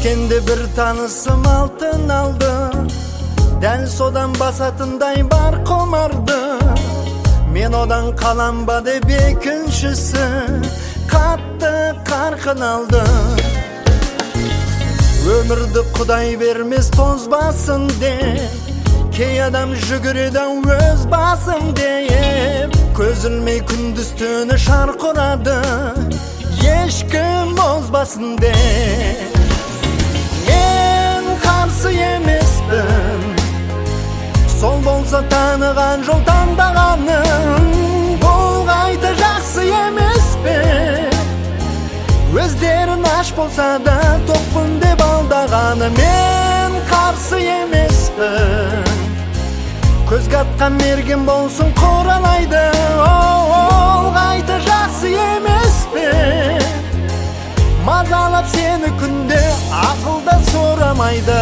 Өткенде bir tanısım altın aldı, dәл содан басатындай бар құмарды. Мен одан қалам ба деп екіншісі қатты қарқын алды. Өмірді құдай бермес тозбасын деп, кей адам жүгіреді өз басым деп. Көз ілмей күндіз түні шарқ ұрады, ешкім озбасын деп. Мен қарсы емеспін, сол болса таныған жол таңдағаным. Бұл қайта жақсы емес пе? Өздерін аш болса да тоқпын деп алдағаны. Мен қарсы емеспін, көзге атқан мерген болсын қоралайды. Ол қайта жақсы емес пе? Мазалап сені күнде ақылда сорамайды.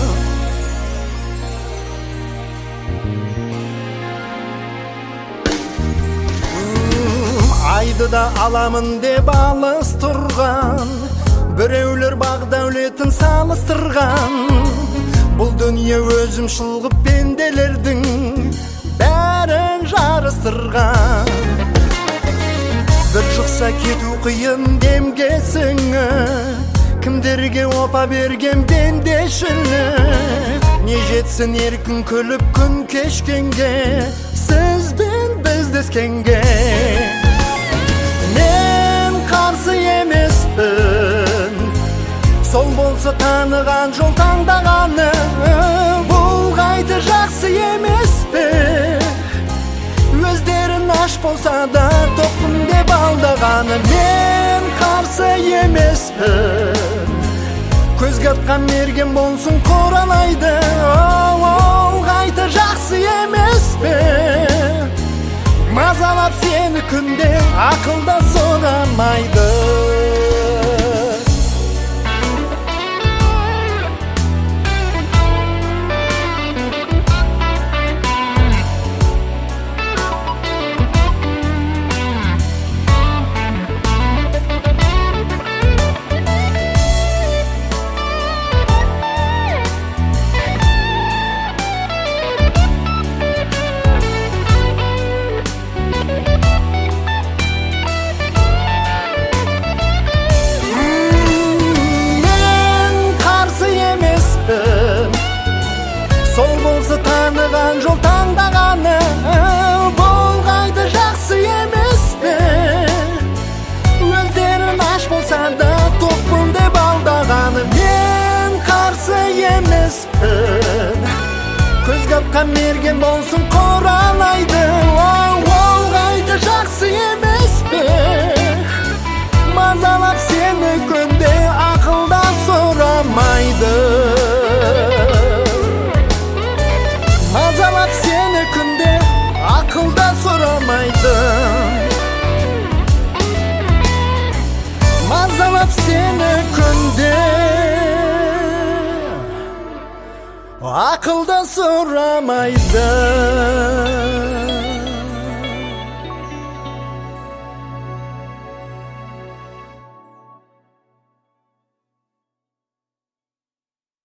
Айды да аламын деп алыс тұрған, біреулер бақ дәулетін салыстырған. Бұл дүние өзім шылғып пенделердің бәрін жарыстырған. Bir шықса кету қиын демгесіңі, кімдерге опа берген бендешіні. Не жетсін еркін күліп күн кешкенге, сіз бен біздескенге. Мен қарсы емеспін, сол болса таныған жол таңдағаны. Бұл қайта жақсы емес пе? Өздерін аш болса да тоқпын деп алдағаны. Мен қарсы емеспін, көзге атқан мерген болсын қоралайды. Ол қайта жақсы емес пе? Мазалап сені күнде ақылда сорамайды. Сол болса таныған жол таңдағаны. Бұл қайта жақсы емес пе? Өздерін аш болса да тоқпын деп алдағаны. Мен қарсы емеспін, көзге атқан мерген болсын қоралайды. Ол қайта жақсы емес пе? Мазалап сені күнде ақылда сорамайды. Мазалап сені күнде ақылда сорамайды. Мазалап сені күнде ақылда сорамайды.